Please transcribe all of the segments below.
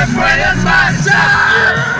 puedes marchar.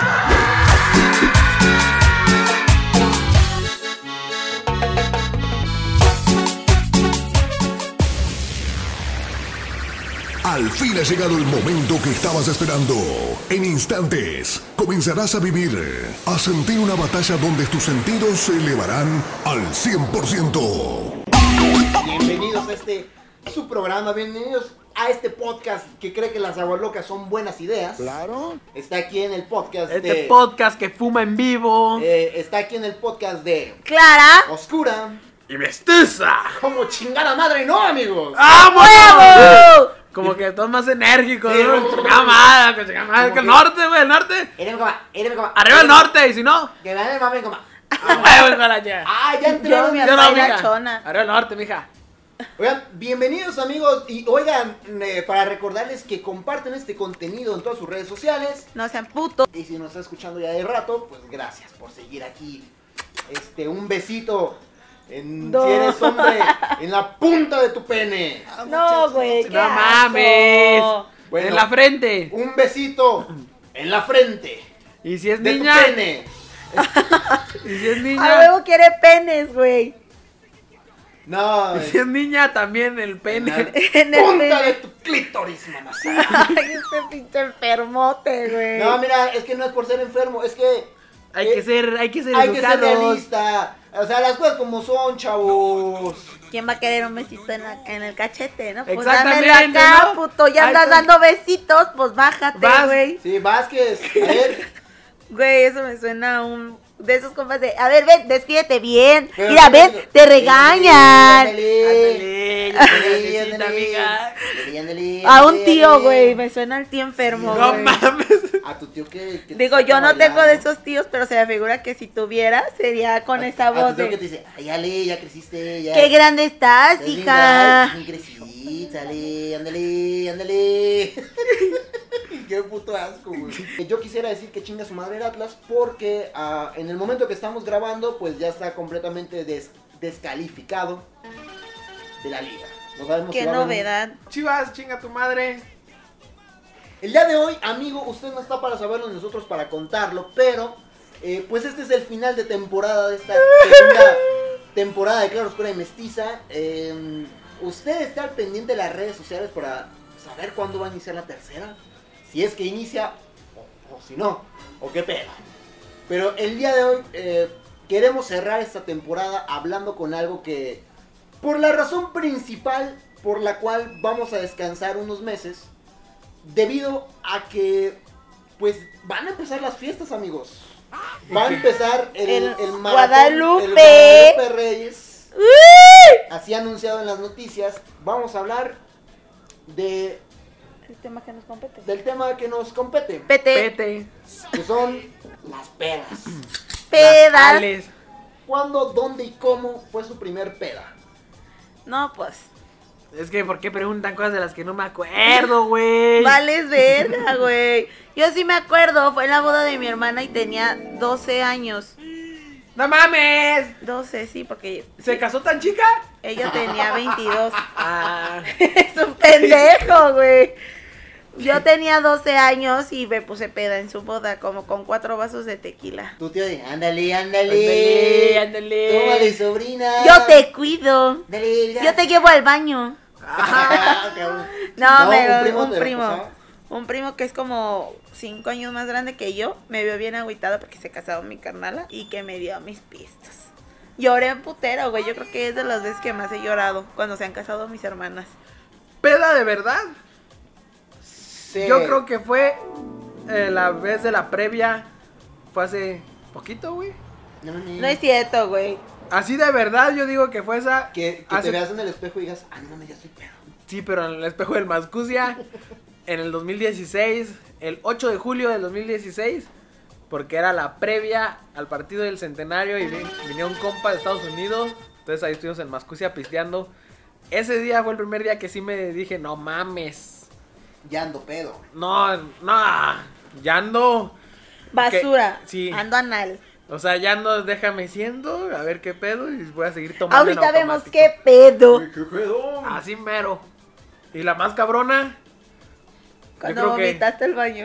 Al fin ha llegado el momento que estabas esperando. En instantes comenzarás a vivir, a sentir una batalla donde tus sentidos se elevarán al 100%. Bienvenidos a su programa, bienvenidos a este podcast que cree que las aguas locas son buenas ideas. Claro. Está aquí en el podcast podcast que fuma en vivo. Está aquí en el podcast de Clara Oscura Y mestiza. como chingada madre, no, amigos. ¡Huevo! Como que estás más enérgicos, Sí, ¿no? como- Chingada madre, que como el norte, güey, el norte. Éreme coma. Arriba el norte, y si no, Que me mame coma. huevo, hijo de la ya. Ya entraron. Yo Yo no, soy la mija. chona. Arriba el norte, mija. Oigan, bienvenidos amigos. Y oigan, para recordarles que comparten este contenido en todas sus redes sociales. No sean putos. Y si nos está escuchando ya de rato, pues gracias por seguir aquí. Un besito. Si eres hombre, en la punta de tu pene. No, güey. qué No asco. mames. Bueno. En la frente. Un besito en la frente Y si es de niña. tu pene. Y si es A niña. huevo quiere penes, güey. No, Y si es niña, también el en pene. la En el punta pene. de tu clítoris, mamá. Ay, este pinche enfermote, güey. No, mira, es que no es por ser enfermo, es que Hay que ser hay que ser educados. realista. O sea, las cosas como son, chavos. ¿Quién va a querer un besito en el cachete, no? Pues Exactamente, dámelo acá, ¿no? puto. Ya Ahí andas está. dando besitos, pues bájate, Vas. güey. Sí, Vázquez, a ver. Güey, eso me suena a un... De esos compas de... A ver, ven, despídete bien. Pero Mira, no, ven, no. te regañan. Ándale, Ándale, necesita, amiga. ándale, A un ándale. tío, güey. Me suena al tío enfermo, No güey. mames. A tu tío que te Digo, saca yo no tengo bailando. de esos tíos, pero se me figura que si tuviera, sería con esa A tu voz tío que de... te dice, ay, Ale, ya creciste, ya. ¡Qué grande estás, Estás linda, hija! bien crecí, sale, ándale. Qué puto asco, güey. Yo quisiera decir que chinga su madre el Atlas porque en el momento que estamos grabando, pues ya está completamente descalificado de la liga. No sabemos ¡Qué si va a venir. novedad! Chivas, chinga tu madre. El día de hoy, amigo, usted no está para saberlo, ni nosotros para contarlo, pero pues este es el final de temporada de esta segunda temporada de Claro Oscura y Mestiza. Usted está al pendiente de las redes sociales para saber cuándo va a iniciar la tercera, si es que inicia o si no, o qué pedo. Pero el día de hoy queremos cerrar esta temporada hablando con algo que, por la razón principal por la cual vamos a descansar unos meses, debido a que pues van a empezar las fiestas, amigos. Va a empezar el maratón, Guadalupe. el Guadalupe Reyes. Así anunciado en las noticias. Vamos a hablar El tema que nos compete. del tema que nos compete, Pete. Pete. que son las pedas. Pedas. Ales. ¿Cuándo, dónde y cómo fue su primer peda? No, pues. Es que, ¿por qué preguntan cosas de las que no me acuerdo, güey? Vales verga, güey. Yo sí me acuerdo. Fue en la boda de mi hermana y tenía 12 años. ¡No mames! 12, sí, porque ¿Se casó tan chica? ella tenía 22. Ah. Es un pendejo, güey. Yo tenía 12 años y me puse peda en su boda, como con 4 vasos de tequila. Tu tío de, ándale, Ándale, ándale. tómale, sobrina. Yo te cuido. Dale, mira. Yo te llevo al baño. Cabrón. No, un un primo. primo. Un primo que es como 5 años más grande que yo. Me vio bien agüitado porque se casó mi carnala y que me dio mis pistas. Lloré en putero, güey. Yo creo que es de las veces que más he llorado cuando se han casado mis hermanas. ¿Peda de verdad? Sí. Yo creo que fue la vez de la previa. Fue hace poquito, güey. No es cierto, güey. Así de verdad, yo digo que fue esa. Que hace- te veas en el espejo y digas, ah, no mames, ya estoy pedo. Sí, pero en el espejo del Mascucia. En el 2016. El 8 de julio del 2016. Porque era la previa al partido del centenario. Y venía un compa de Estados Unidos. Entonces ahí estuvimos en Mascucia pisteando. Ese día fue el primer día que sí me dije, no mames. Ya ando pedo. No, ya ando. Basura. Sí. Ando anal. O sea, ya no, déjame siendo, a ver qué pedo y voy a seguir tomando. Ahorita en vemos automático. qué pedo. ¿Qué pedo? Así mero. Y la más cabrona, Cuando creo que- vomitaste el baño.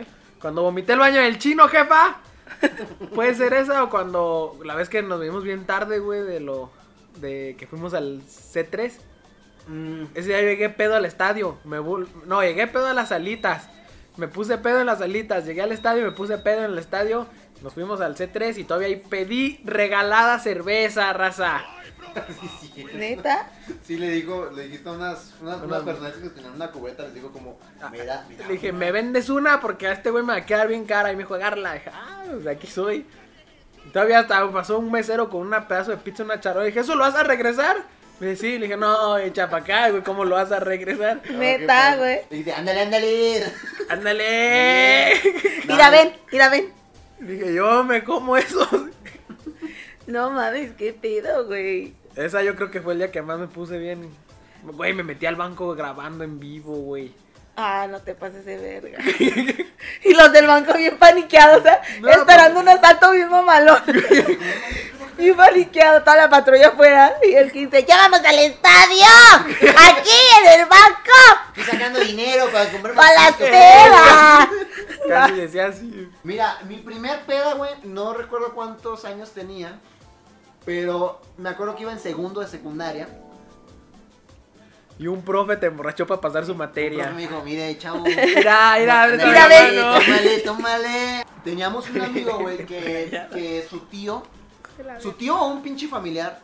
Cuando vomité el baño del chino, jefa. Puede ser esa o cuando la vez que nos vimos bien tarde, güey, de que fuimos al C3. Ese día llegué pedo al estadio. No, llegué pedo a las alitas. Me puse pedo en las alitas. Llegué al estadio y me puse pedo en el estadio. Nos fuimos al C3 y todavía ahí pedí regalada cerveza, raza. Sí. ¿Neta? Sí, le dijiste a unas personas que tenían una cubeta, les digo como, mira. Le dije, ¿me vendes una? Porque a este güey me va a quedar bien cara. Y me dijo, agarla. Dije, pues aquí soy. Y todavía hasta pasó un mesero con una pedazo de pizza, una charola. Y dije, ¿eso lo vas a regresar? Me dice, sí. Le dije, no, echa pa' acá, güey, ¿cómo lo vas a regresar? Neta, güey. Le dice, ándale. ¡Ándale! Mira, ven. Dije, yo me como eso. No mames, qué pedo, güey. Esa yo creo que fue el día que más me puse bien. Güey, me metí al banco grabando en vivo, güey. No te pases de verga. Y los del banco bien paniqueados, No, esperando un asalto bien mamalón. Bien paniqueado, toda la patrulla afuera. Y el 15, ¡ya vamos al estadio! ¡Aquí en el banco! Estoy sacando dinero para comprar ¡Para las pizzas. pedas! Casi decía así. Mira, mi primer peda, güey, no recuerdo cuántos años tenía, pero me acuerdo que iba en segundo de secundaria. Y un profe te emborrachó para pasar su materia. Me dijo, mire, chavo. Mira, ábrete Mira, la ve. mano. Tómale. Teníamos un amigo, güey, que su tío o un pinche familiar,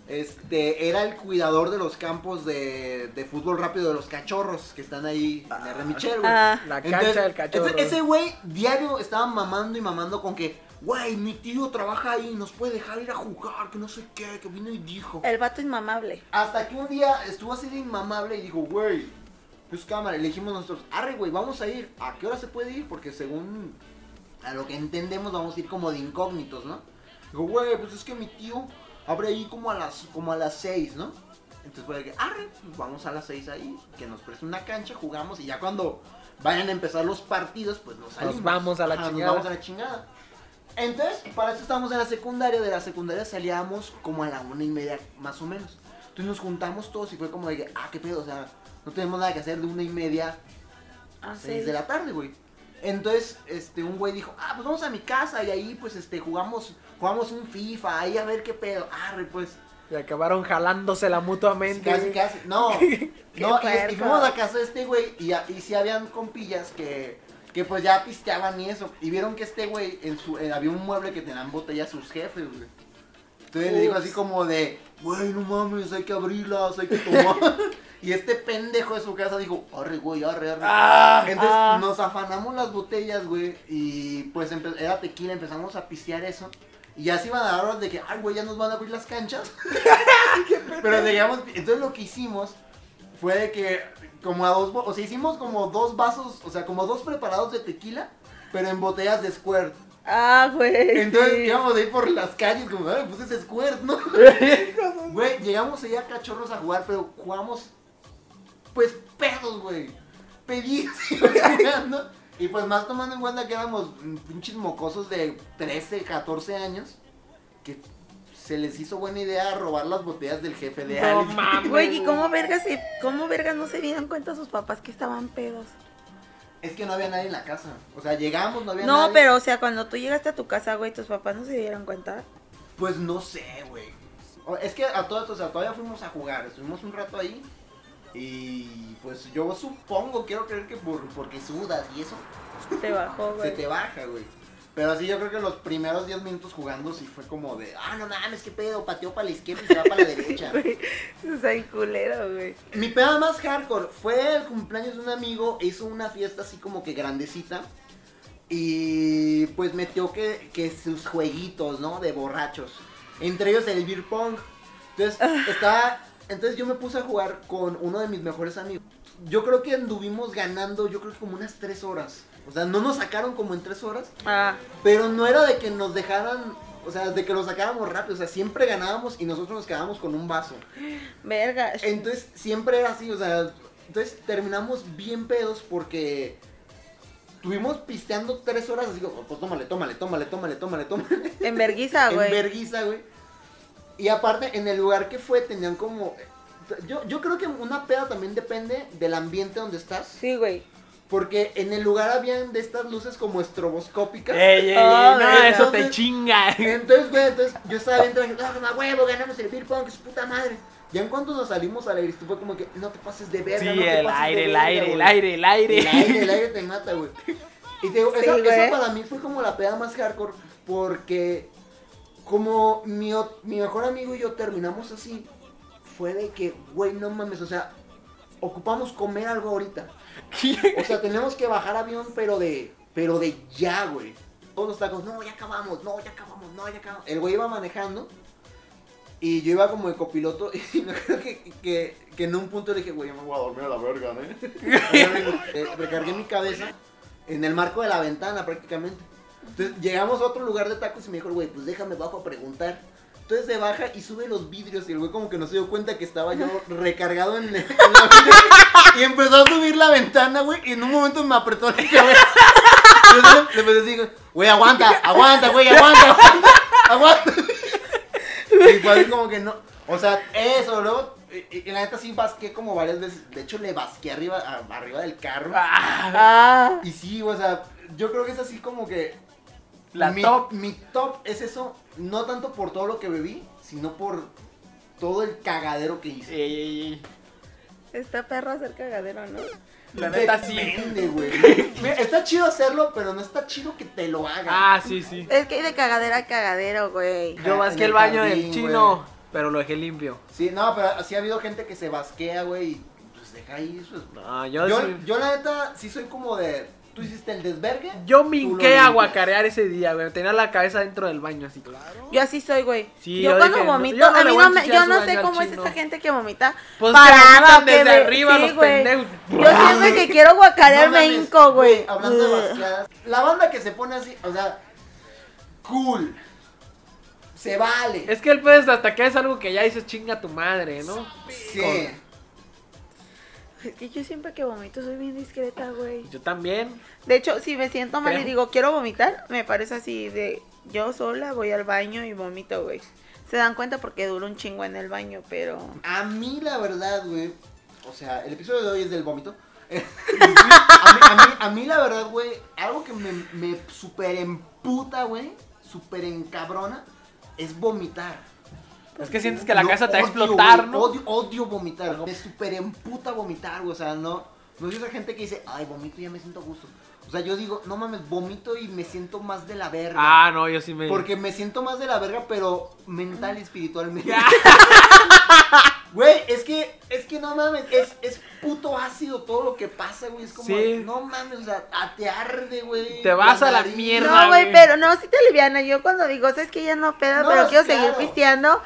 era el cuidador de los campos de fútbol rápido de los cachorros que están ahí en R. Michel, güey. La cancha del cachorro. Entonces, ese güey diario estaba mamando y mamando con que, güey, mi tío trabaja ahí, nos puede dejar ir a jugar, que no sé qué, que vino y dijo. El vato inmamable. Hasta que un día estuvo así de inmamable y dijo, güey, pues cámara, le dijimos nosotros, arre, güey, vamos a ir. ¿A qué hora se puede ir? Porque según a lo que entendemos vamos a ir como de incógnitos, ¿no? Digo, güey, pues es que mi tío abre ahí como a las 6, ¿no? Entonces fue de que, arre, pues vamos a las 6 ahí, que nos preste una cancha, jugamos y ya cuando vayan a empezar los partidos, pues nos salimos. Nos vamos a la Ajá, chingada. Nos vamos a la chingada. Entonces, para eso estábamos en la secundaria. De la secundaria salíamos como a la 1:30 más o menos. Entonces nos juntamos todos y fue como de que, qué pedo, o sea, no tenemos nada que hacer de 1:30 a 6 de la tarde, güey. Entonces, un güey dijo, pues vamos a mi casa y ahí pues jugamos un FIFA, ahí a ver qué pedo. Pues. Y acabaron jalándosela mutuamente. Casi. No, y puerco. fuimos a casa de este güey y sí habían compillas que pues ya pisteaban y eso. Y vieron que este güey, había un mueble que tenían botellas sus jefes, güey. Entonces le digo así como de, güey, no mames, hay que abrirlas, hay que tomar. Y este pendejo de su casa dijo, arre, güey, arre. Entonces nos afanamos las botellas, güey. Y pues era tequila, empezamos a pistear eso. Y ya se iban a dar horas de que, güey, ya nos van a abrir las canchas. Pero llegamos, entonces lo que hicimos fue de que, hicimos como 2 vasos, o sea, como 2 preparados de tequila, pero en botellas de Squirt. Güey. Entonces sí. íbamos a ir por las calles como, pues es Squirt, ¿no? Güey, llegamos allá a cachorros a jugar, pero jugamos, pues, pedos, güey. Pedísimos jugando. Y pues más tomando en cuenta que éramos pinches mocosos de 13, 14 años, que se les hizo buena idea robar las botellas del jefe de No alguien. mames. Güey, ¿y cómo vergas no se dieron cuenta sus papás que estaban pedos? Es que no había nadie en la casa. O sea, llegamos, no había No, nadie. pero o sea, cuando tú llegaste a tu casa, güey, tus papás no se dieron cuenta. Pues no sé, güey. Es que a todos, o sea, todavía fuimos a jugar. Estuvimos un rato ahí. Y pues yo supongo, quiero creer que porque sudas y eso, Te bajó, se güey. te baja, güey. Pero así yo creo que los primeros 10 minutos jugando sí fue como de, no mames, qué pedo, pateó para la izquierda y se va para la derecha. Güey, eso está bien culero, güey. Mi peda más hardcore fue el cumpleaños de un amigo, hizo una fiesta así como que grandecita. Y pues metió que sus jueguitos, ¿no? De borrachos. Entre ellos el beer pong. Entonces yo me puse a jugar con uno de mis mejores amigos. Yo creo que anduvimos ganando, yo creo que como unas 3 horas. O sea, no nos sacaron como en 3 horas. Pero no era de que nos dejaran, o sea, de que lo sacáramos rápido. O sea, siempre ganábamos y nosotros nos quedábamos con un vaso. Verga. Entonces siempre era así, o sea, entonces terminamos bien pedos porque estuvimos pisteando 3 horas así como, pues tómale. En verguiza, En güey. verguiza, güey. Y aparte, en el lugar que fue, tenían como... Yo creo que una peda también depende del ambiente donde estás. Sí, güey. Porque en el lugar habían de estas luces como estroboscópicas. ¡Ey! Oh, No, güey, eso te entonces- chinga. Entonces, güey, yo estaba bien tranquilo, no, huevo, ganamos el beer pong, que su puta madre. Ya en cuanto nos salimos al aire, fue como que, no te pases de verga, Sí, no te el pases aire, de el verga, aire, güey. el aire, el aire. El aire te mata, güey. Y te digo, Sí, eso güey. para mí fue como la peda más hardcore, porque como mi mejor amigo y yo terminamos así, fue de que, güey, no mames, o sea, ocupamos comer algo ahorita. O sea, tenemos que bajar avión, pero de ya, güey. Todos los tacos, no, ya acabamos. El güey iba manejando y yo iba como de copiloto y me acuerdo que en un punto le dije, güey, yo me voy a dormir a la verga, ¿eh? Recargué mi cabeza en el marco de la ventana prácticamente. Entonces llegamos a otro lugar de tacos y me dijo, güey, pues déjame bajo a preguntar. Entonces se baja y sube los vidrios y el güey como que no se dio cuenta que estaba yo recargado en la vidrio. Y empezó a subir la ventana, güey, y en un momento me apretó la cabeza. Yo le empecé a decir, güey, aguanta, güey, aguanta. Y fue así como que no, o sea, eso, luego, y la neta sí basqué como varias veces. De hecho le basqué arriba del carro. Ah, Y sí, o sea, yo creo que es así como que La mi top. Mi top es eso, no tanto por todo lo que bebí, sino por todo el cagadero que hice. Ey. está perro hacer cagadero, ¿no? La neta sí. Depende, güey. Mira, está chido hacerlo, pero no está chido que te lo hagan. Ah, sí, sí. Es que hay de cagadero a cagadero, güey. Yo en basqué el el baño jardín, del chino, güey. pero lo dejé limpio. Sí, no, pero sí ha habido gente que se basquea, güey, y pues deja ahí eso. No, Yo la neta sí soy como de, tú hiciste el desvergue. Yo tú me lo hinqué a limpias. guacarear ese día, güey. Tenía la cabeza dentro del baño así. Yo así soy, güey. Sí, yo yo cuando dije, no, vomito, yo no a le mí voy a no me, ensuciar yo su no baño sé al cómo es chino. esta gente que vomita Pues parada que o que desde ve- arriba sí, los güey. pendejos. Yo siempre que quiero guacarear No me mames, hinco, güey. Hablando de basqueadas, la banda que se pone así, o sea, cool. Se vale. Es que el pez hasta que es algo que ya dices chinga tu madre, ¿no? Sí. Es que yo siempre que vomito soy bien discreta, güey. Yo también. De hecho, si me siento mal Creo. y digo, quiero vomitar, me parece así de yo sola voy al baño y vomito, güey. Se dan cuenta porque duro un chingo en el baño, pero... A mí la verdad, güey, o sea, el episodio de hoy es del vómito. a mí la verdad, güey, algo que me super emputa, güey, super encabrona, es vomitar. Es que sientes que la Lo casa te va a odio, explotar, güey, ¿no? Odio vomitar. Me super emputa vomitar, güey, o sea, no soy esa gente que dice, ay, vomito y ya me siento a gusto. O sea, yo digo, no mames, vomito y me siento más de la verga. Ah, no, yo sí me... Porque me siento más de la verga, pero mental y espiritualmente. Güey, es que no mames, es puto ácido todo lo que pasa, güey. Es como, Sí. no mames, o sea, te arde, güey. Te vas a la nariz. mierda. No, güey, güey. pero no, sí te aliviana. Yo cuando digo, sabes que ya no pedo, No, pero quiero claro. seguir pisteando.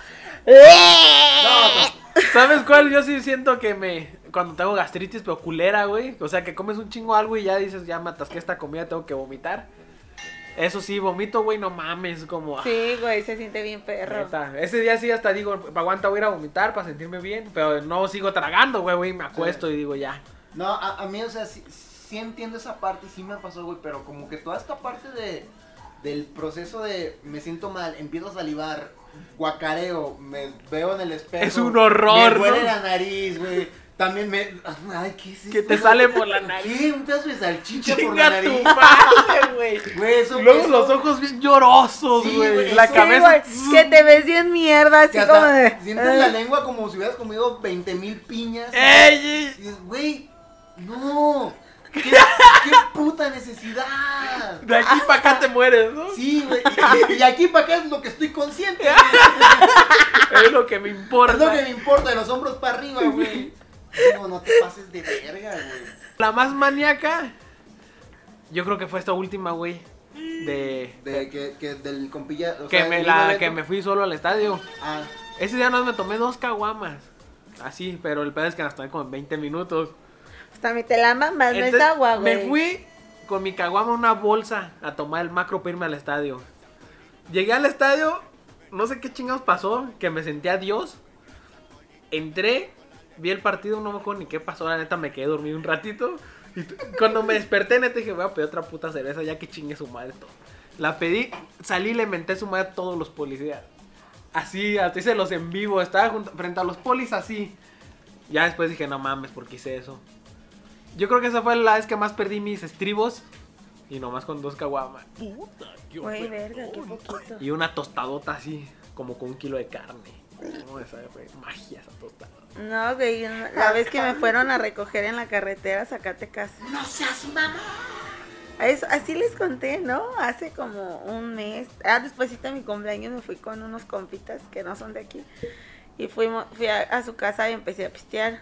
No, ¿Sabes cuál? Yo sí siento que cuando tengo gastritis, pero culera, güey. O sea, que comes un chingo algo y ya dices, ya me atasqué esta comida, tengo que vomitar. Eso sí, vomito, güey, no mames, como... Sí, güey, se siente bien perro. Neta, ese día sí hasta digo, aguanta, voy a ir a vomitar para sentirme bien, pero no sigo tragando, güey, me acuesto y digo ya. no, a mí, o sea, sí entiendo esa parte y sí me pasó, güey, pero como que toda esta parte del proceso de me siento mal, empiezo a salivar, guacareo, me veo en el espejo. Es un horror, Me duele ¿no? la nariz, güey. También ay, ¿qué es Que esto, te güey? sale por la nariz. ¿Qué? Un pedazo de salchicha por la Chinga nariz. tu madre, güey. Güey, eso Luego eso- los ojos bien llorosos, Sí, güey. güey, La eso- Sí, cabeza... güey, que te ves bien mierda, así que hasta como de... sientes la lengua como si hubieras comido 20,000 piñas. ¡Ey! ey! Y dices, güey, no. ¿Qué puta necesidad? De aquí para acá te mueres, ¿no? Sí, güey. Y aquí para acá es lo que estoy consciente. Es lo que me importa. Es lo que me importa, de los hombros para arriba, güey. No te pases de verga, güey. La más maníaca, yo creo que fue esta última, güey. De Que del compilla. O que sea, me del la evento. que me fui solo al estadio. Ah, Ese día no me tomé 2 caguamas. Así, pero el pedo es que las tomé como en 20 minutos. Hasta me te la mamas, no es Entonces, agua, güey. me fui con mi caguama en una bolsa a tomar el macro para irme al estadio. Llegué al estadio, no sé qué chingados pasó, que me sentía Dios. Entré, vi el partido, no me acuerdo ni qué pasó, la neta me quedé dormido un ratito. Y cuando me desperté, neta dije, voy a pedir otra puta cerveza ya que chingue su madre todo. La pedí, salí y le menté su madre a todos los policías. Así, hasta hice los en vivo, estaba frente a los polis así. Ya después dije, no mames, ¿por qué hice eso? Yo creo que esa fue la vez que más perdí mis estribos. Y nomás con 2 caguamas. Güey, verga, qué poquito. Y una tostadota así, como con 1 kilo de carne. No, esa fue magia esa tostada. No, güey, la vez que me fueron a recoger en la carretera a Zacatecas. ¡No seas mamá! Así les conté, ¿no? Hace como un mes. Despuésito de mi cumpleaños me fui con unos compitas que no son de aquí. Y fui a su casa y empecé a pistear.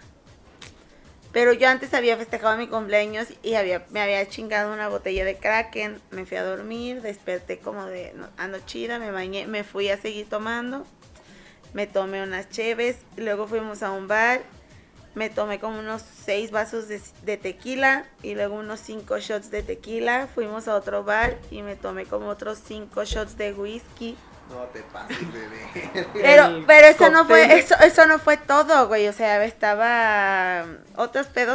Pero yo antes había festejado mi cumpleaños y me había chingado una botella de Kraken. Me fui a dormir, desperté como de ando chida, me bañé, me fui a seguir tomando. Me tomé unas cheves, luego fuimos a un bar. Me tomé como unos 6 vasos de tequila y luego unos 5 shots de tequila. Fuimos a otro bar y me tomé como otros 5 shots de whisky. No te pases, bebé. Pero eso no fue todo, güey. O sea, estaba otros pedos.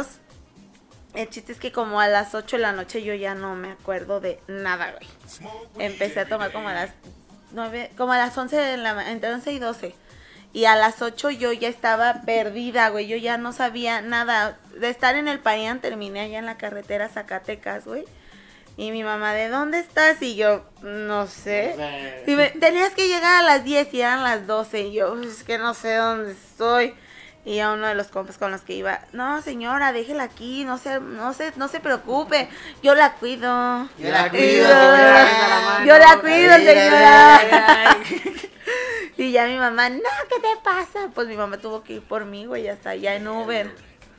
El chiste es que como a las 8 de la noche yo ya no me acuerdo de nada, güey. Empecé a tomar como a las 9, como a las 11 entre 11 y 12. Y a las 8 yo ya estaba perdida, güey. Yo ya no sabía nada. De estar en el Parián terminé allá en la carretera Zacatecas, güey. Y mi mamá, ¿de dónde estás? Y yo, no sé. Y tenías que llegar a las 10 y eran las 12. Y yo, es que no sé dónde estoy. Y a uno de los compas con los que iba, no señora, déjela aquí, no se preocupe, yo la cuido. Yo la cuido, yo la cuido, señora. Y ya mi mamá, no, ¿qué te pasa? Pues mi mamá tuvo que ir por mí, güey, hasta allá en Uber.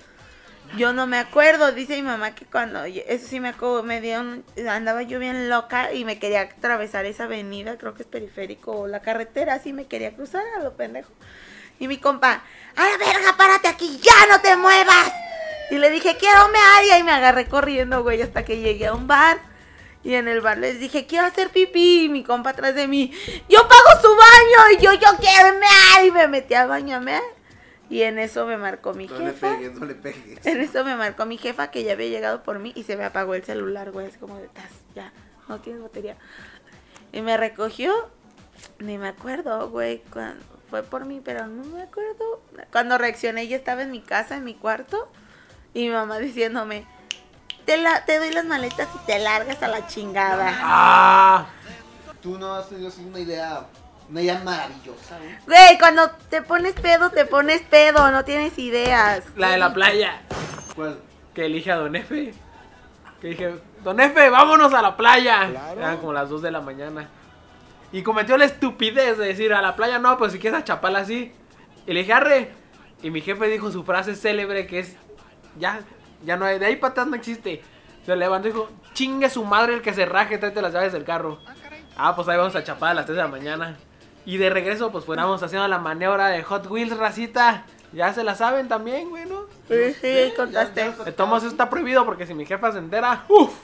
Yo no me acuerdo, dice mi mamá que cuando, eso sí me acuerdo, andaba yo bien loca y me quería atravesar esa avenida, creo que es Periférico o la carretera, así me quería cruzar a lo pendejo. Y mi compa, a la verga, párate aquí, ya no te muevas. Y le dije, quiero mear, y me agarré corriendo, güey, hasta que llegué a un bar. Y en el bar les dije, quiero hacer pipí. Y mi compa atrás de mí, yo pago su baño. Y yo quiero mear. Y me metí al baño a mear. Y en eso me marcó mi jefa. No le pegues. En eso me marcó mi jefa que ya había llegado por mí. Y se me apagó el celular, güey. Es como de, ya, no tienes batería. Y me recogió. Ni me acuerdo, güey, fue por mí, pero no me acuerdo. Cuando reaccioné ya estaba en mi casa, en mi cuarto. Y mi mamá diciéndome, te doy las maletas y te largas a la chingada. ¡Ah! Tú no has tenido así una idea maravillosa, ¿eh? Güey, cuando te pones pedo, no tienes ideas. La de la playa. ¿Cuál? Que elige a Don Efe. Que dije, Don Efe, vámonos a la playa. Claro. Eran como las 2 de la mañana. Y cometió la estupidez de decir, a la playa no, pues si quieres a Chapala así. Y le dije, arre. Y mi jefe dijo su frase célebre que es, ya no hay, de ahí para atrás no existe. Se levantó y dijo, chingue su madre el que se raje, tráete las llaves del carro. Pues ahí vamos a Chapala a las 3 de la mañana. Y de regreso, pues fuéramos haciendo la maniobra de Hot Wheels, racita. Ya se la saben también, güey, ¿no? Sí, contaste. De todos modos, eso está prohibido porque si mi jefa se entera,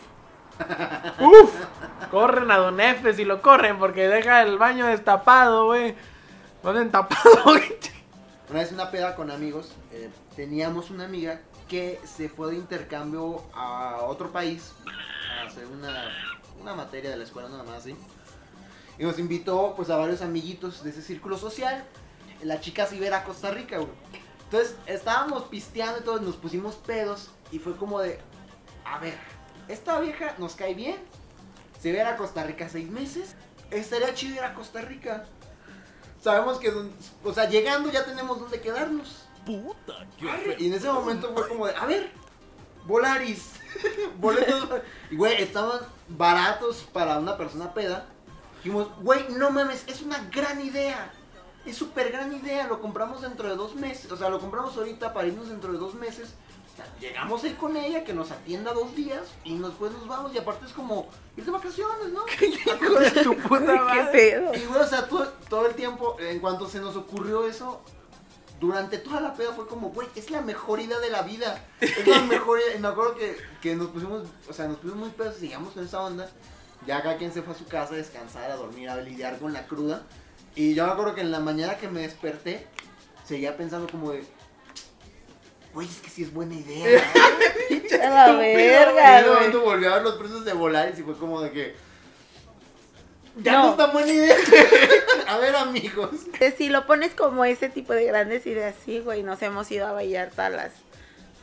corren a Don Efe si lo corren porque deja el baño destapado, güey. ¿Dónde tapado, güey? Una vez una peda con amigos, teníamos una amiga que se fue de intercambio a otro país a hacer una materia de la escuela, nada más, ¿sí? Y nos invitó pues a varios amiguitos de ese círculo social. La chica se iba a ir a Costa Rica, güey. Entonces estábamos pisteando y todos nos pusimos pedos y fue como de, a ver, esta vieja nos cae bien, se va a ir a Costa Rica 6 meses, estaría chido ir a Costa Rica. Sabemos que, o sea, llegando ya tenemos donde quedarnos. Puta, y en ese momento fue como de, a ver, Volaris, boletos, y güey, estaban baratos para una persona peda. Dijimos, güey, no mames, es una gran idea. Es súper gran idea, lo compramos dentro de 2 meses. O sea, lo compramos ahorita para irnos dentro de 2 meses. O sea, llegamos a ir con ella, que nos atienda 2 días y después nos vamos. Y aparte es como ir de vacaciones, ¿no? Hijo de tu puta madre. ¿Qué pedo? Y güey, o sea, todo el tiempo, en cuanto se nos ocurrió eso, durante toda la peda fue como, güey, es la mejor idea de la vida. Es la mejor idea. Y me acuerdo que nos pusimos, o sea, nos pusimos muy pedos y seguíamos con esa onda. Ya cada quien se fue a su casa a descansar, a dormir, a lidiar con la cruda. Y yo me acuerdo que en la mañana que me desperté, seguía pensando como de, güey, es que sí es buena idea. A la Y verga, en ese güey. momento volví a ver los precios de Volaris y fue como de que, ya No. no es tan buena idea. A ver, amigos. Si lo pones como ese tipo de grandes ideas, sí, güey, nos hemos ido a Vallarta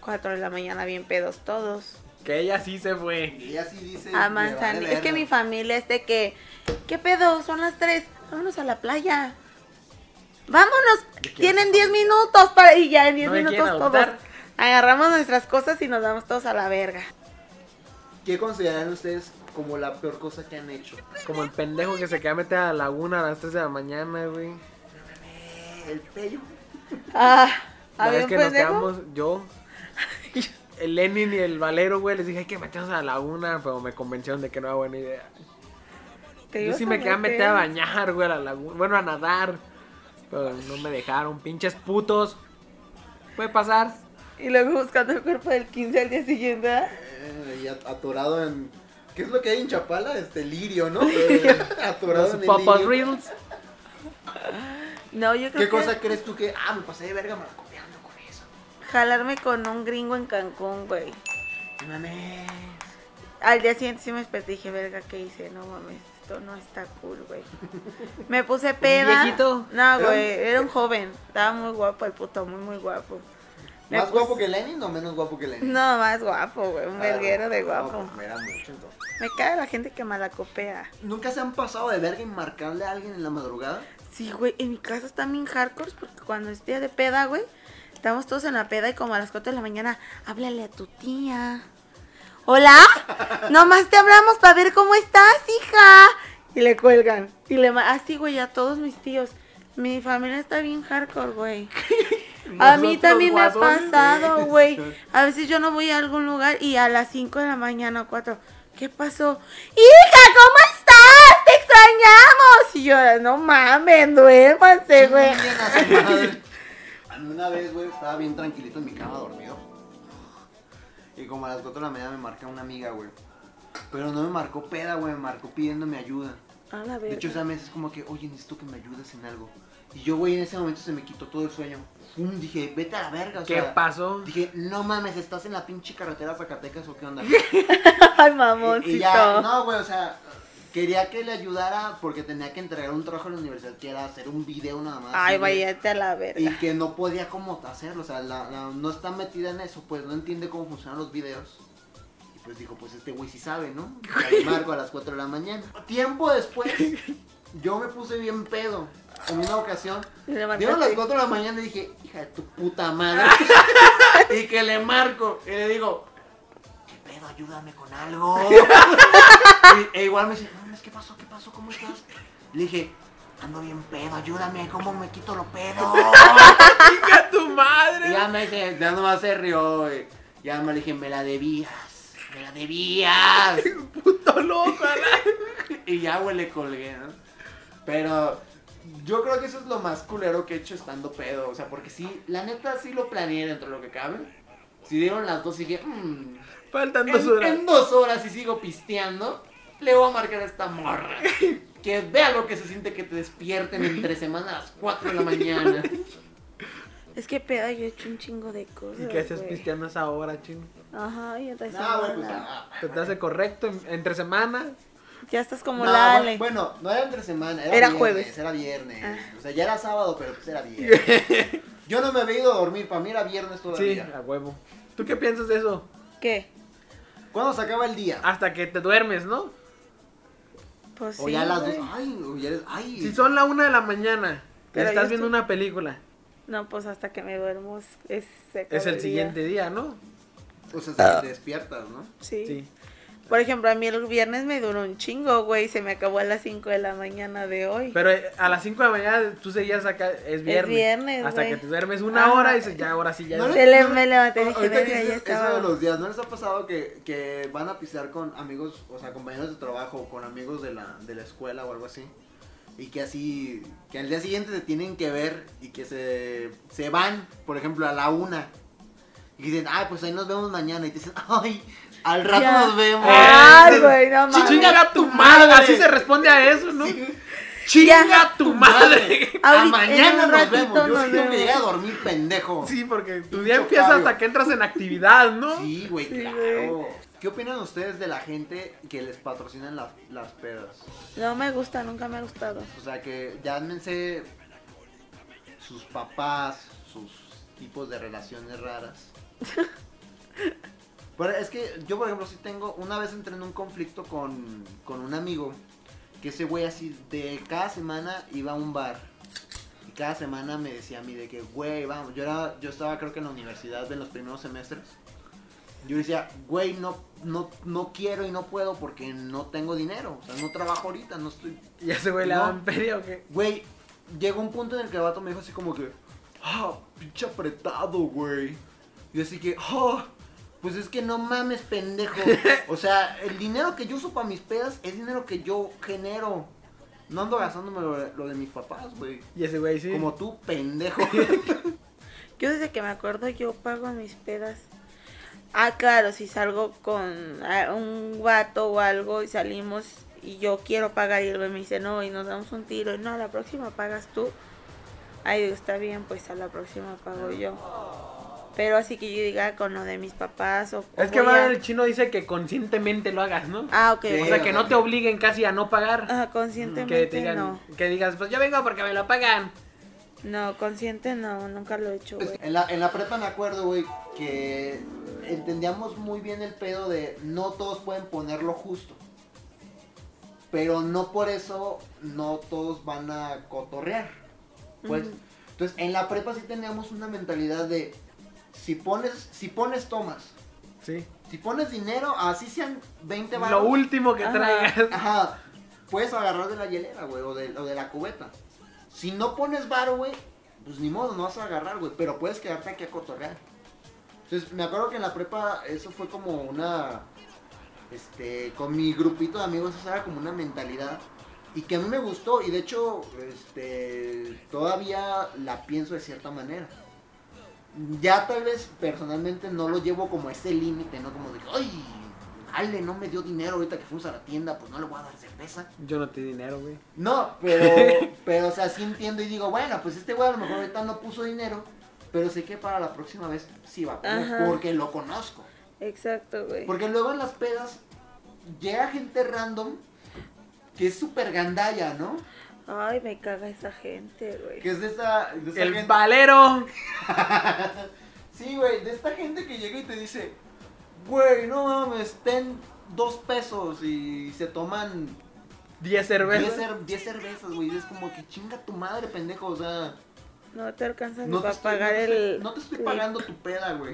4 de la mañana bien pedos todos. Que ella sí se fue. Y ella sí dice. A "Me vale Manzanillo. Es que verga". mi familia es de que, ¿qué pedo? Son las 3. Vámonos a la playa. Vámonos. Tienen 10 minutos para y ya en 10 ¿No me minutos quieren todos adoptar? agarramos nuestras cosas y nos vamos todos a la verga. ¿Qué consideran ustedes como la peor cosa que han hecho? Como el pendejo que se queda a meter a la laguna a las 3 de la mañana, güey. El pello. Ah, La había vez un que nos pendejo. quedamos, yo, el Lenin y el Valero, güey, les dije, hay que meternos a la laguna, pero me convencieron de que no era buena idea. ¿Te Yo ibas sí me quedé a meter meter? a bañar, güey, a la laguna, bueno, a nadar, pero no me dejaron, pinches putos. Puede pasar. Y luego buscando el cuerpo del 15 al día siguiente. ¿verdad? Y atorado en. ¿Qué es lo que hay en Chapala? Lirio, ¿no? Atorado Los en el Pop-Up lirio. Reels. No, yo creo ¿Qué que cosa crees tú que.? Me pasé de verga malacopiando con eso. jalarme con un gringo en Cancún, güey. No mames. Al día siguiente sí me desperté y dije, verga, ¿qué hice? No mames, esto no está cool, güey. Me puse peda. viejito? No, güey, era un joven. Estaba muy guapo el puto, muy, muy guapo. Me ¿Más puse- guapo que Lenin o menos guapo que Lenin? No, más guapo, güey, un verguero de No, guapo. pues, era mucho entonces. Me cae la gente que malacopea. ¿Nunca se han pasado de verga y marcarle a alguien en la madrugada? Sí, güey, en mi casa están bien hardcore porque cuando es día de peda, güey, estamos todos en la peda y como a las 4 de la mañana, háblale a tu tía. ¿Hola? Nomás te hablamos para ver cómo estás, hija. Y le cuelgan. Y así, güey, a todos mis tíos. Mi familia está bien hardcore, güey. A mí Nosotros también me ha guasones, pasado, güey. A veces yo no voy a algún lugar y a las 5 de la mañana o 4. ¿Qué pasó? ¡Hija, ¿cómo estás? ¡Te extrañamos! Y yo, no mames, duérmanse, güey. Chinguen a su madre. A mí una vez, güey, estaba bien tranquilito en mi cama dormido. Y como a las 4 de la mañana me marca una amiga, güey. Pero no me marcó peda, güey, me marcó pidiéndome ayuda. A la De hecho, verga. esa vez es como que, oye, necesito que me ayudes en algo. Y yo, güey, en ese momento se me quitó todo el sueño. Dije, vete a la verga, o ¿Qué sea, pasó? Dije, no mames, ¿estás en la pinche carretera Zacatecas o qué onda? Ay, Y mamoncito. ya, no, güey, o sea, quería que le ayudara porque tenía que entregar un trabajo en la universidad que era hacer un video nada más. Ay, así, güey. váyate a la Y verga. que no podía como hacerlo, o sea, no está metida en eso, pues no entiende cómo funcionan los videos. Y pues dijo, pues este güey sí sabe, ¿no? Le marco a las 4 de la mañana. Tiempo después, yo me puse bien pedo. En una ocasión, Y le dieron marcaste. las 4 de la mañana y dije, hija de tu puta madre. Y que le marco y le digo, ¿qué pedo? Ayúdame con algo. E igual me dice, no, ¿qué pasó? ¿Qué pasó? ¿Cómo estás? Le dije, ando bien pedo, ayúdame, ¿cómo me quito lo pedo? ¡Chinga tu Y madre! ya me dice, ya nomás se rió, güey. Ya me le dije, me la debías. ¡Puto loco! Y ya, güey, le colgué, ¿no? Pero yo creo que eso es lo más culero que he hecho estando pedo. O sea, porque sí, la neta sí lo planeé dentro de lo que cabe. Si dieron las 2 y dije, Faltan 2 horas. en 2 horas y sigo pisteando, le voy a marcar a esta morra. Que vea lo que se siente que te despierten entre semana a las 4 de la mañana. Es que peda, yo he hecho un chingo de cosas. ¿Y qué haces güey. pisteando a esa hora, chino? Ajá, y otra No, güey, pues semana. ¿Se te hace correcto entre semana? Ya estás como no, la Ale. bueno, no era entre semana, Era viernes, jueves. Era viernes. Ah. O sea, ya era sábado, pero pues era viernes. Yo no me había ido a dormir, para mí era viernes Sí, todavía. a huevo. ¿Tú qué piensas de eso? ¿Qué? ¿Cuándo se acaba el día? Hasta que te duermes, ¿no? Pues sí. O ya a las 2. güey. Ay, o ya eres. Ay. Si son la 1 de la mañana, que Pero estás yo viendo estoy- una película, No, pues hasta que me duermo se acaba es el día. siguiente día, ¿no? O sea, te despiertas, ¿no? Sí. Sí. Por ejemplo, a mí el viernes me duró un chingo, güey. Se me acabó a las 5 de la mañana de hoy. Pero a las 5 de la mañana tú seguías acá, es viernes. viernes, Hasta güey. que te duermes una Ajá. hora y dices, ya, ahora sí, ya. No es- le- Me levanté y dije, Ahorita que verga, ya dices eso estaba. de los días, ¿no les ha pasado que van a pistear con amigos, o sea, compañeros de trabajo o con amigos de la escuela o algo así? Y que así, que al día siguiente se tienen que ver y que se van, por ejemplo, a la 1. Y dicen, ay, pues ahí nos vemos mañana. Y te dicen, ay, al rato Ya. nos vemos. Ay, güey, no mames. ¡Chinga tu madre! Así se responde a eso, ¿no? Sí. ¡Chinga tu madre! A Ahorita, mañana en un nos ratito vemos. Yo nos sí tengo que vemos. llegar a dormir, pendejo. Sí, porque tu Pinche día empieza Octavio. hasta que entras en actividad, ¿no? Sí, güey, Sí, claro. ¿Qué opinan ustedes de la gente que les patrocinan las pedas? No me gusta, nunca me ha gustado. O sea, que llámense sus papás, sus tipos de relaciones raras. Pero es que yo, por ejemplo, sí tengo... Una vez entré en un conflicto con un amigo. Que ese güey así, de cada semana iba a un bar. Y cada semana me decía a mí de que, güey, vamos. Yo estaba creo que en la universidad en los primeros semestres. Yo decía, güey, no quiero y no puedo porque no tengo dinero. O sea, no trabajo ahorita, no estoy... ¿Y ese güey le No. daban feria o qué? Güey, llegó un punto en el que el vato me dijo así como que, pinche apretado, güey. Y así que, pues es que no mames, pendejo. O sea, el dinero que yo uso para mis pedas es dinero que yo genero. No ando gastándome lo de mis papás, güey. Y ese güey sí. Como tú, pendejo. Yo desde que me acuerdo yo pago mis pedas. Ah, claro, si salgo con un vato o algo y salimos y yo quiero pagar y el güey me dice no y nos damos un tiro y no, la próxima pagas tú. Ay, digo, está bien, pues a la próxima pago yo. Pero así que yo diga con lo de mis papás o Es que voy va, a- el chino dice que conscientemente lo hagas, ¿no? Ah, ok. Sí. O sea, que no te obliguen casi a no pagar. Ajá, Que conscientemente te digan, no. que digas, pues yo vengo porque me lo pagan. No, consciente no, nunca lo he hecho, güey. En la prepa me acuerdo, güey, que entendíamos muy bien el pedo de no todos pueden poner lo justo. Pero no por eso no todos van a cotorrear. Pues, Ujú. entonces en la prepa sí teníamos una mentalidad de si pones tomas. Sí. Si pones dinero, así sean 20 Lo baros. último que Ajá. traigas. Ajá, puedes agarrar de la hielera, güey, o de la cubeta. Si no pones varo, güey, pues ni modo, no vas a agarrar, güey, pero puedes quedarte aquí a cotorrear. Entonces, me acuerdo que en la prepa eso fue como una, con mi grupito de amigos, esa era como una mentalidad. Y que a mí me gustó, y de hecho, todavía la pienso de cierta manera. Ya tal vez personalmente no lo llevo como a ese límite, ¿no? Como de, ay, Ale no me dio dinero ahorita que fuimos a la tienda, pues no le voy a dar cerveza. Yo no te di dinero, güey. No, pero, o sea, sí entiendo y digo, bueno, pues este güey a lo mejor ahorita no puso dinero, pero sé que para la próxima vez sí va a poner, Ajá. porque lo conozco. Exacto, güey. Porque luego en las pedas llega gente random que es súper gandalla, ¿no? Ay, me caga esa gente, güey. Que es de esa El gente... valero. Sí, güey, de esta gente que llega y te dice, güey, no mames, ten 2 pesos y se toman 10 cervezas. 10 cervezas, güey. Es como que chinga tu madre, pendejo, o sea... No te alcanza ni No te, para estoy, pagar no te estoy el... pagando tu peda, güey.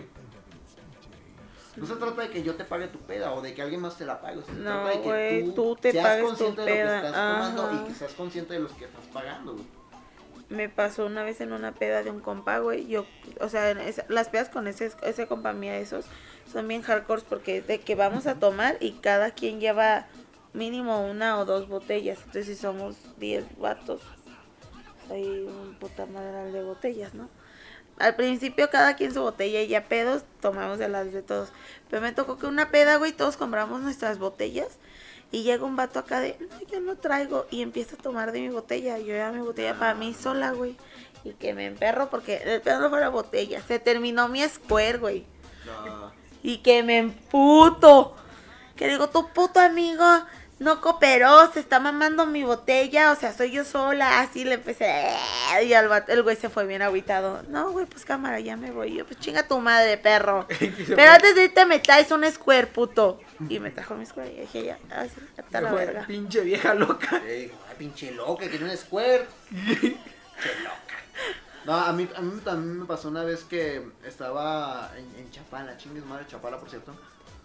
No se trata de que yo te pague tu peda o de que alguien más te la pague. Se No, trata de que güey, tú te seas pagues tu consciente de lo que peda. estás tomando Ajá. y que seas consciente de los que estás pagando, güey. Me pasó una vez en una peda de un compa, güey. Yo, o sea, las pedas con ese compa mía, esos son bien hardcore porque es de que vamos a tomar y cada quien lleva mínimo 1 o 2 botellas. Entonces, si somos 10 vatos, hay un puta madral de botellas, ¿no? Al principio cada quien su botella y ya pedos, tomamos de las de todos. Pero me tocó que una peda, güey, todos compramos nuestras botellas. Y llega un vato acá de, no, yo no traigo. Y empieza a tomar de mi botella. Yo ya mi botella para mí sola, güey. Y que me emperro porque el pedo no fue la botella. Se terminó mi square, güey. No. Y que me emputo. Que digo, tu puto amigo no cooperó, se está mamando mi botella. O sea, soy yo sola. Así le empecé. Y el güey se fue bien agüitado. No, güey, pues cámara, ya me voy. Yo, pues chinga tu madre, perro. Pero antes de irte me traes un square, puto. Y me trajo mi square y dije, ya, así, hasta la Fue verga. pinche vieja loca. Ay, pinche loca, que tiene un square. Pinche loca. No, a mí también me pasó una vez que estaba en Chapala, chingues madre, Chapala, por cierto.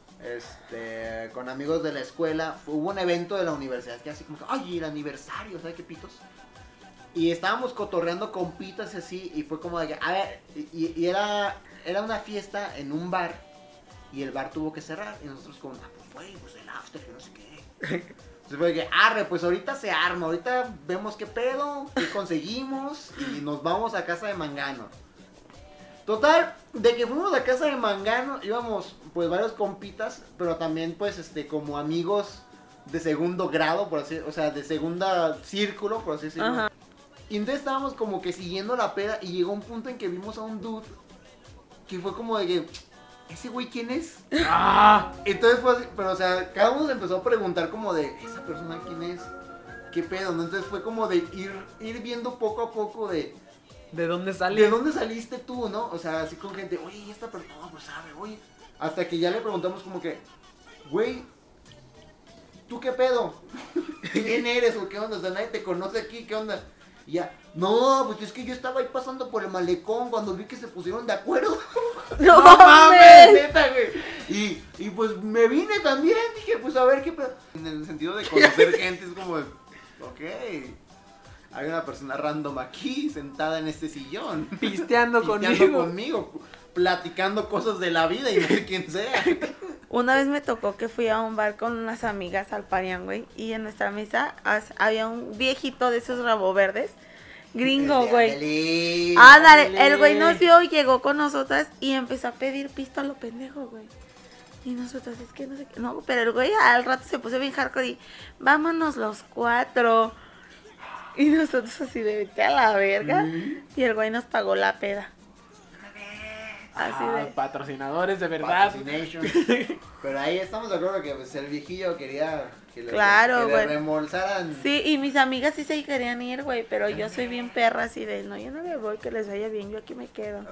Con amigos de la escuela. Hubo un evento de la universidad que así como que, ay, el aniversario, ¿sabes qué pitos? Y estábamos cotorreando con pitas y así, y fue como de que, a ver, y era una fiesta en un bar, y el bar tuvo que cerrar, y nosotros como, pues güey, pues el after, que no sé qué. Entonces fue de que, arre, pues ahorita se arma, ahorita vemos qué pedo, qué conseguimos, y nos vamos a casa de Mangano. Total, de que fuimos a casa de Mangano, íbamos pues varios compitas, pero también pues como amigos de segundo grado, por así, o sea, de segunda círculo, por así decirlo. Ajá. Y entonces estábamos como que siguiendo la peda y llegó un punto en que vimos a un dude que fue como de que, ¿ese güey quién es? ¡Ah! Entonces fue así, pero o sea, cada uno se empezó a preguntar como de, ¿esa persona quién es? ¿Qué pedo? ¿No? Entonces fue como de ir viendo poco a poco de ¿De dónde sale? ¿de dónde saliste tú, no? O sea, así con gente, oye, ¿y esta persona? No, pues sabe, oye, Hasta que ya le preguntamos como que, güey, ¿tú qué pedo? ¿Quién eres o qué onda? O sea, nadie te conoce aquí, ¿qué onda? Y ya, no, pues es que yo estaba ahí pasando por el malecón cuando vi que se pusieron de acuerdo. ¡No mames, mames! neta, güey. Y pues me vine también, dije, pues a ver qué pedo. En el sentido de conocer gente, es como, ok, hay una persona random aquí, sentada en este sillón. Pisteando conmigo, platicando cosas de la vida y no sé quién sea. Una vez me tocó que fui a un bar con unas amigas al Parián, güey, y en nuestra mesa había un viejito de esos rabo verdes, gringo, güey. Ándale, el güey nos vio y llegó con nosotras y empezó a pedir pisto a lo pendejo, güey. Y nosotras, es que no sé qué, no, pero el güey al rato se puso bien hardcore y vámonos los 4. Y nosotros así de vete a la verga. Y el güey nos pagó la peda. Así de... Patrocinadores de verdad. Patrocination. Pero ahí estamos de acuerdo que pues, el viejillo quería que le, Claro, que le güey. reembolsaran. Sí, y mis amigas sí se querían ir, güey, pero yo soy bien perra así de, no, yo no me voy, que les vaya bien, yo aquí me quedo.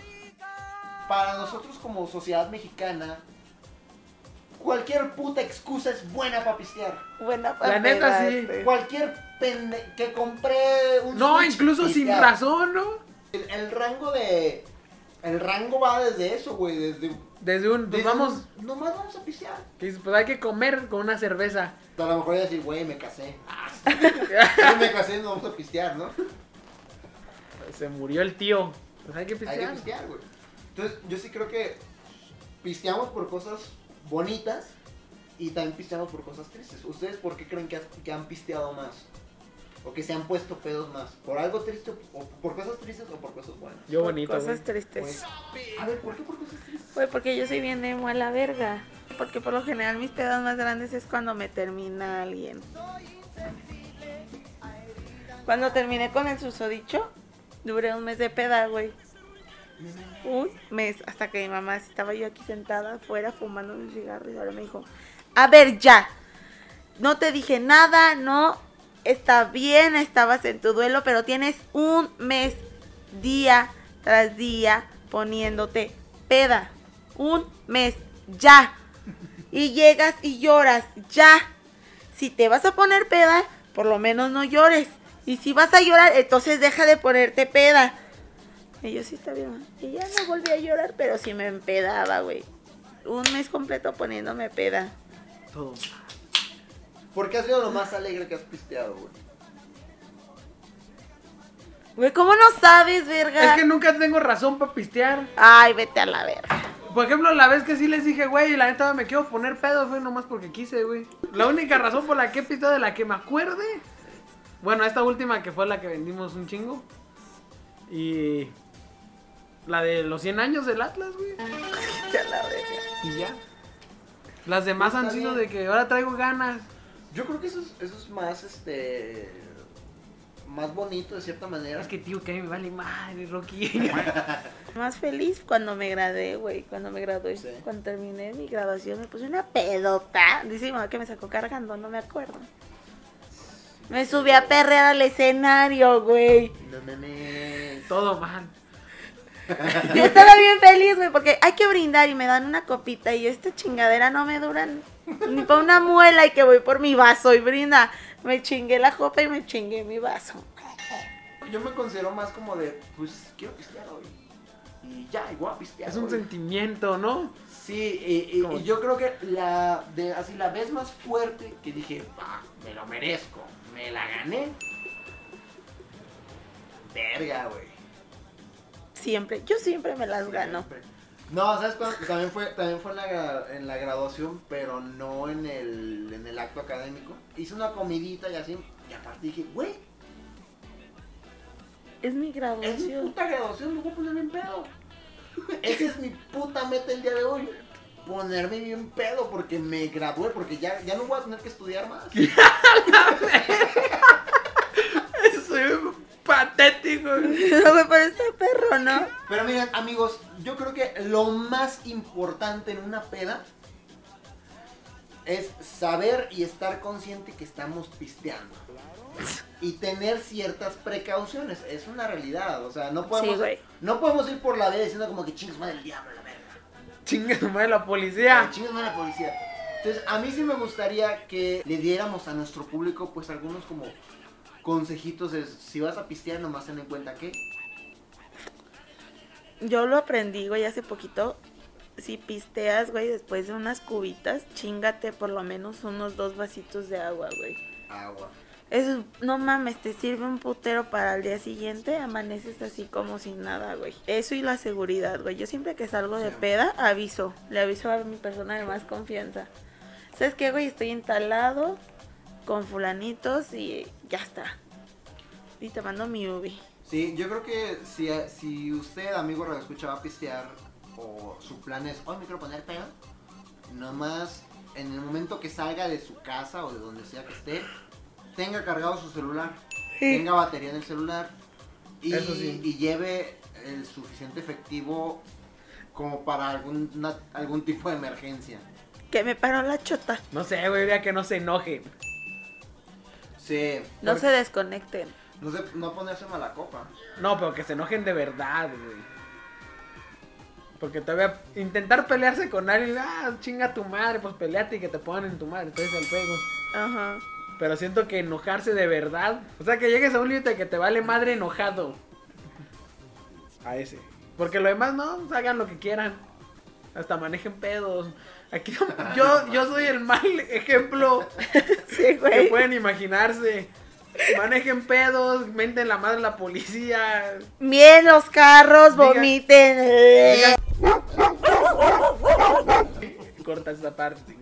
Para nosotros como sociedad mexicana, cualquier puta excusa es buena para pistear. Buena La neta, sí. pedarte. Cualquier que compré un No, Switch, incluso sin pistear. razón, ¿no? El rango de... El rango va desde eso, güey, Desde un, pues vamos, nomás vamos a pistear. que dices, pues hay que comer con una cerveza. A lo mejor voy a decir, güey, me casé. Yo me casé, no vamos a pistear, ¿no? Se murió el tío. Pues hay que Hay que pistear. pistear, güey. Entonces, yo sí creo que pisteamos por cosas bonitas y también pisteamos por cosas tristes. ¿Ustedes por qué creen que han pisteado más? O que se han puesto pedos más. ¿Por algo triste o por cosas tristes o por cosas buenas? Yo bonito, güey. Cosas tristes. Güey, a ver, ¿por qué por cosas tristes? Güey, porque yo soy bien emo a la verga. Porque por lo general mis pedas más grandes es cuando me termina alguien. Cuando terminé con el susodicho, duré un mes de peda, güey. Un mes, hasta que mi mamá estaba yo aquí sentada afuera fumando un cigarro y ahora me dijo, a ver ya, no te dije nada, no, está bien, estabas en tu duelo, pero tienes un mes, día tras día, poniéndote peda. Un mes, ya. Y llegas y lloras, ya. Si te vas a poner peda, por lo menos no llores. Y si vas a llorar, entonces deja de ponerte peda. Y yo sí está bien. Y ya no volví a llorar, pero sí me empedaba, güey. Un mes completo poniéndome peda. Todo. ¿Por qué ha sido lo más alegre que has pisteado, güey? Güey, ¿cómo no sabes, verga? Es que nunca tengo razón para pistear. Ay, vete a la verga. Por ejemplo, la vez que sí les dije, güey, la neta me quiero poner pedo, fue nomás porque quise, güey. La única razón por la que he pisteado de la que me acuerde. Bueno, esta última que fue la que vendimos un chingo. Y la de los 100 años del Atlas, güey. Vete a la verga. Y ya. Las demás han Está sido bien. de que ahora traigo ganas. Yo creo que eso es más, más bonito de cierta manera. Es que, tío, que a mí me vale madre, Rocky. Más feliz cuando me gradué, güey. Cuando me gradué. Sí. Cuando terminé mi graduación me puse una pedota. Dice mi mamá que me sacó cargando, no me acuerdo. Me subí a perrear al escenario, güey. No mames. Todo mal. Yo estaba bien feliz, güey, porque hay que brindar y me dan una copita y esta chingadera no me dura ni para una muela y que voy por mi vaso y brinda. Me chingué la copa y me chingué mi vaso. Yo me considero más como de, pues, quiero pistear hoy. Y ya, igual pistear Es un hoy. sentimiento, ¿no? Sí, y ¿Cómo? yo creo que la vez más fuerte que dije, me lo merezco, me la gané. Verga, güey. Siempre, yo siempre me las gano. No, ¿sabes cuándo? También fue en la graduación, pero no en el acto académico. Hice una comidita y así, y aparte dije, güey, Es mi es mi graduación. puta graduación, me voy a poner bien pedo. Esa es mi puta meta el día de hoy. Ponerme bien pedo porque me gradué, porque ya no voy a tener que estudiar más. Soy patético. No, güey, pero este perro, ¿no? Pero miren, amigos, yo creo que lo más importante en una peda es saber y estar consciente que estamos pisteando. Y tener ciertas precauciones, es una realidad, o sea, no podemos, Sí, güey. no podemos ir por la vida diciendo como que chingas madre el diablo, la verga. Chingue su madre la policía. Chingas a la policía. Entonces, a mí sí me gustaría que le diéramos a nuestro público, pues, algunos como consejitos. Si vas a pistear, nomás ten en cuenta que... Yo lo aprendí, güey, hace poquito. Si pisteas, güey, después de unas cubitas, chíngate por lo menos unos 2 vasitos de agua, güey. Agua. Eso, no mames, te sirve un putero para el día siguiente, amaneces así como sin nada, güey. Eso y la seguridad, güey. Yo siempre que salgo de peda, le aviso a mi persona de más confianza. ¿Sabes qué, güey? Estoy instalado con fulanitos y ya está. Y te mando mi Ubi. Sí, yo creo que si usted, amigo radioescucha, va a pistear o su plan es, hoy me quiero poner pedo, nomás en el momento que salga de su casa o de donde sea que esté, tenga cargado su celular, tenga batería en el celular y, Eso sí. y lleve el suficiente efectivo como para algún tipo de emergencia. Que me paró la chota. No sé, güey, diría que no se enojen. Sí, No se desconecten. no ponerse mala copa. No, pero que se enojen de verdad, güey. Porque todavía intentar pelearse con alguien, chinga tu madre, pues peleate y que te pongan en tu madre, entonces el pedo. Ajá. Pero siento que enojarse de verdad, o sea, que llegues a un límite que te vale madre enojado. A ese. Porque lo demás no, hagan lo que quieran. Hasta manejen pedos. Aquí yo soy el mal ejemplo Sí, que güey. pueden imaginarse. Manejen pedos, menten la madre a la policía. Miren los carros, Diga- vomiten. Corta esa parte.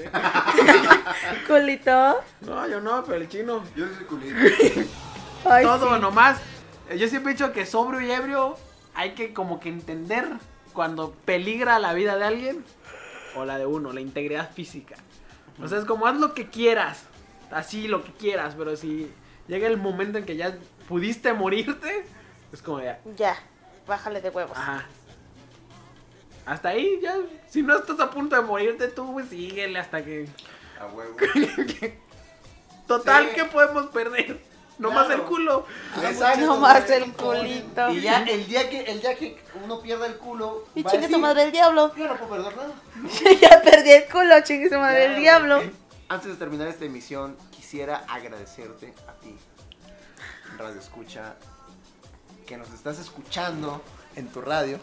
Culito. No, yo no, pero el chino. Yo soy culito. Ay, Todo sí. nomás. Yo siempre he dicho que sobrio y ebrio hay que como que entender cuando peligra la vida de alguien o la de uno, la integridad física. O sea, es como haz lo que quieras, así lo que quieras, pero si llega el momento en que ya pudiste morirte, es como ya, Ya, bájale de huevos. ajá. Hasta ahí ya, si no estás a punto de morirte tú, pues síguele hasta que... A huevo. Total, Sí. ¿qué podemos perder? Nomás Claro. el culo. Exacto, Nomás güey. el culito. Y ya el día que uno pierda el culo, Y va a chingue su decir, madre el diablo. yo no puedo perder nada. Ya perdí el culo, chingue su madre el Claro, diablo. güey. Antes de terminar esta emisión, quisiera agradecerte a ti, Radio Escucha, que nos estás escuchando en tu radio.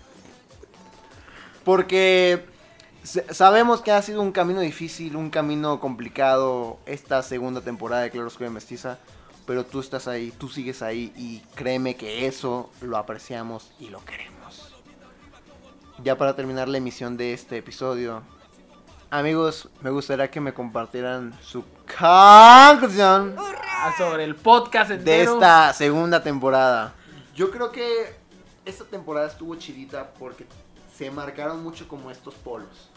Porque sabemos que ha sido un camino difícil, un camino complicado esta segunda temporada de Claroscura y Mestiza. Pero tú estás ahí, tú sigues ahí y créeme que eso lo apreciamos y lo queremos. Ya para terminar la emisión de este episodio, amigos, me gustaría que me compartieran su conclusión Sobre el podcast de entero. esta segunda temporada. Yo creo que esta temporada estuvo chidita porque se marcaron mucho como estos polos.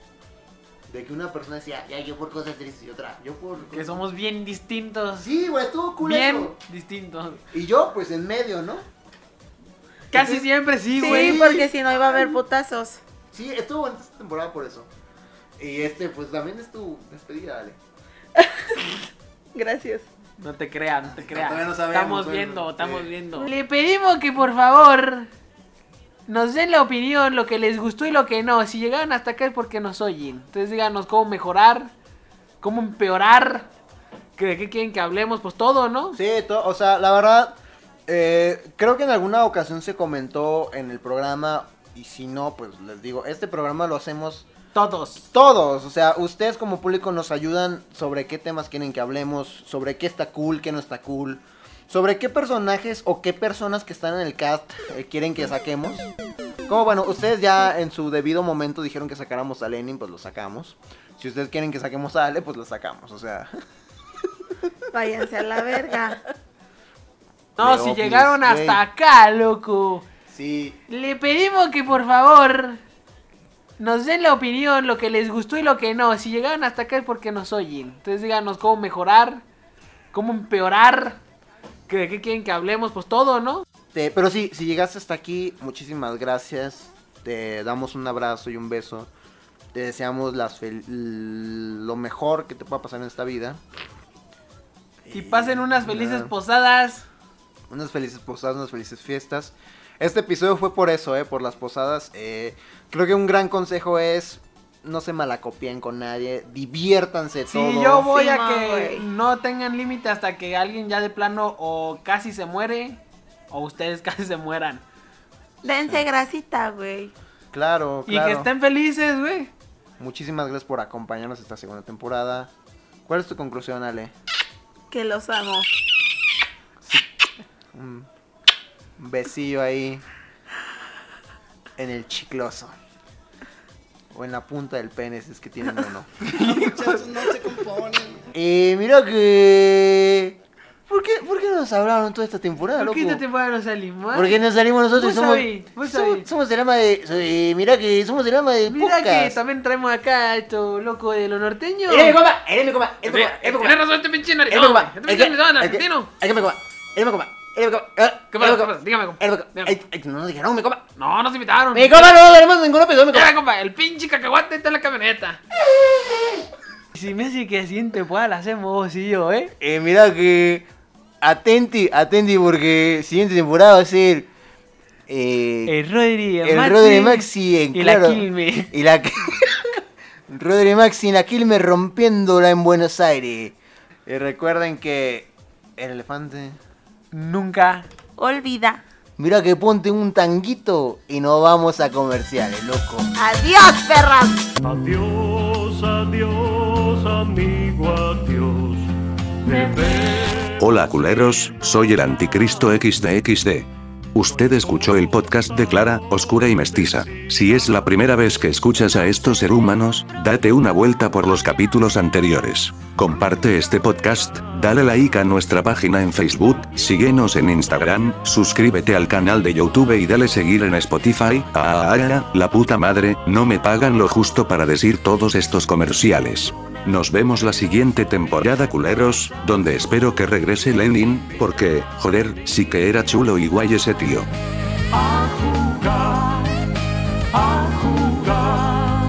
De que una persona decía, ya yo por cosas tristes y otra, yo por... Que somos bien distintos. Sí, güey, estuvo cool bien eso. distintos. Y yo, pues en medio, ¿no? Casi Entonces- siempre sí, Sí, güey. porque si no iba a haber putazos. Sí, estuvo bonita esta temporada por eso. Y pues también es tu despedida, Ale. Gracias. No te crean, no te crean. Todavía no sabemos, estamos bueno, viendo, sí. estamos viendo. Le pedimos que por favor nos den la opinión, lo que les gustó y lo que no. Si llegaron hasta acá es porque nos oyen. Entonces díganos cómo mejorar, cómo empeorar, de qué quieren que hablemos, pues todo, ¿no? Sí, o sea, la verdad, creo que en alguna ocasión se comentó en el programa. Y si no, pues les digo, este programa lo hacemos Todos. todos. O sea, ustedes como público nos ayudan sobre qué temas quieren que hablemos, sobre qué está cool, qué no está cool, sobre qué personajes o qué personas que están en el cast quieren que saquemos. Como bueno, ustedes ya en su debido momento dijeron que sacáramos a Lenin, pues lo sacamos. Si ustedes quieren que saquemos a Ale, pues lo sacamos. O sea, Váyanse a la verga. No, De si Office, llegaron güey. hasta acá, loco. sí. Le pedimos que por favor nos den la opinión, lo que les gustó y lo que no. Si llegaron hasta acá es porque nos oyen. Entonces díganos cómo mejorar, cómo empeorar, de qué quieren que hablemos, pues todo, ¿no? Pero sí, si llegaste hasta aquí, muchísimas gracias. Te damos un abrazo y un beso. Te deseamos lo mejor que te pueda pasar en esta vida. Y pasen unas felices nada. posadas. Unas felices posadas, unas felices fiestas. Este episodio fue por eso, por las posadas. Creo que un gran consejo es no se malacopien con nadie, diviértanse Sí, todos. yo voy a Simón, que güey. no tengan límite hasta que alguien ya de plano o casi se muere o ustedes casi se mueran. Dense grasita, güey. Claro, Y claro. que estén felices, güey. Muchísimas gracias por acompañarnos esta segunda temporada. ¿Cuál es tu conclusión, Ale? Que los amo. Un besillo ahí en el chicloso. O en la punta del pene, si es que tienen uno. Muchachos, no se componen. Mira que... ¿Por qué nos hablaron toda esta temporada, ¿Por loco? qué esta temporada no salimos? Porque nos salimos nosotros y Vos sabés. somos el alma de... mira que somos el alma de Mira que podcast. también traemos acá a estos locos de los norteños. ¡Eres mi compa! ¡Eres mi compa! ¡Eres mi compa! ¡Eres mi compa! Tienes razón, este pinche ¡Eres mi naricón. compa! Este pinche naricón, argentino. ¡Eres mi compa! ¡Eres mi compa! ¡Eres mi compa! ¿Qué pasa? Dígame, compa. ¡Eres mi compa! Dígame. Ay, no nos dijeron, mi compa. No, nos invitaron. ¡Mi compa no tenemos ningún episodio, mi Mira, compa! compa, el pinche cacahuate está en la camioneta. Si me hace que siguiente pueda la hacemos vos y yo, Mira que... Atenti, porque siguiente temporada va a ser... El Rodri, el Rodri Maxi en y claro, la Quilme. Y la Rodri Maxi en la Quilme rompiéndola en Buenos Aires. Y recuerden que el elefante... Nunca. Olvida. Mira que ponte un tanguito y nos vamos a comerciales, loco. Adiós, perras. Adiós, adiós, amigo, adiós. Bebé. Hola culeros, soy el anticristo XDXD. Usted escuchó el podcast de Clara, Oscura y Mestiza. Si es la primera vez que escuchas a estos seres humanos, date una vuelta por los capítulos anteriores. Comparte este podcast, dale like a nuestra página en Facebook, síguenos en Instagram, suscríbete al canal de YouTube y dale seguir en Spotify. La puta madre, no me pagan lo justo para decir todos estos comerciales. Nos vemos la siguiente temporada, culeros, donde espero que regrese Lenin, porque, joder, sí que era chulo y guay ese tío.